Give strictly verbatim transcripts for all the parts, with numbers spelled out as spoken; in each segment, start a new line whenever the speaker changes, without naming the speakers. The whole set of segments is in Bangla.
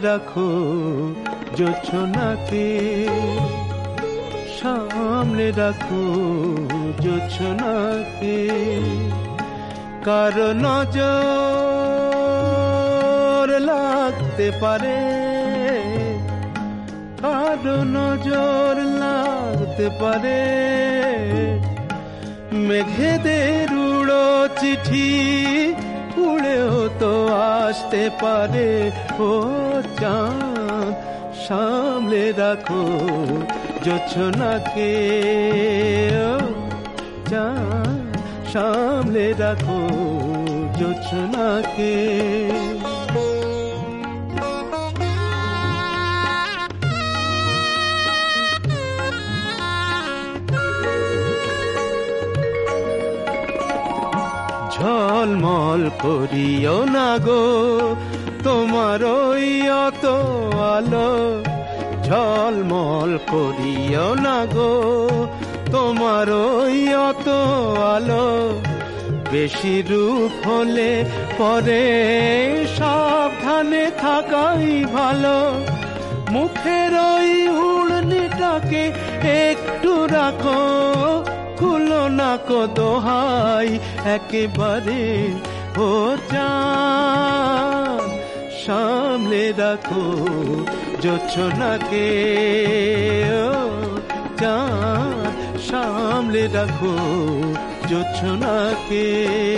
রাখো জোছনাকে, সামলে রাখো জোছনাকে। কারো নজর লাগতে পারে, কারো নজর লাগতে পারে, মেঘেদের উড়ো চিঠি উড়েও তো আসতে পারে। ও চাঁদ সামলে রাখো জোছনাকে, ও চাঁদ সামলে রাখো জোছনাকে। ঝলমল করিও না গো তোমার ওই অত আলো, ঝলমল করিও না গো তোমার ওই অত আলো। বেশি রূপ হলে পরে সাবধানে থাকাই ভালো। মুখের ওই উড়নিটাকে একটু রাখো, খুলো না কো দোহাই একেবারে। ও চাঁদ সামলে রাখো জোছনাকে, ও চাঁদ সামলে রাখো জোছনাকে।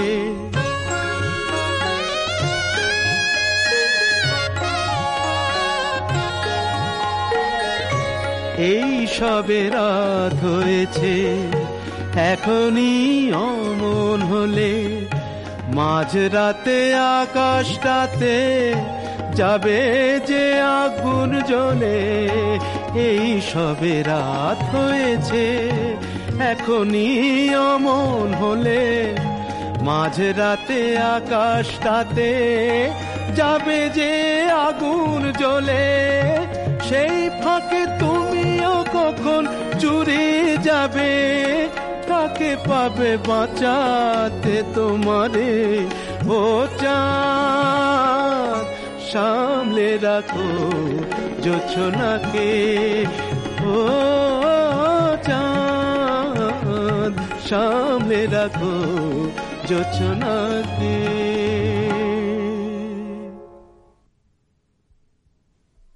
এই সবে রাত হয়েছে, এখনই অমন হলে মাঝরাতে আকাশটাতে যাবে যে আগুন জ্বলে। এই সবে রাত হয়েছে, এখনই অমন হলে মাঝরাতে আকাশটাতে যাবে যে আগুন জ্বলে। সেই ফাঁকে তুমিও কখন চুরি যাবে, কাকে পাবে বাঁচাতে তোমারে। ও চাঁদ সামলে রাখো জোছনাকে, ও চাঁদ সামলে রাখো জোছনাকে।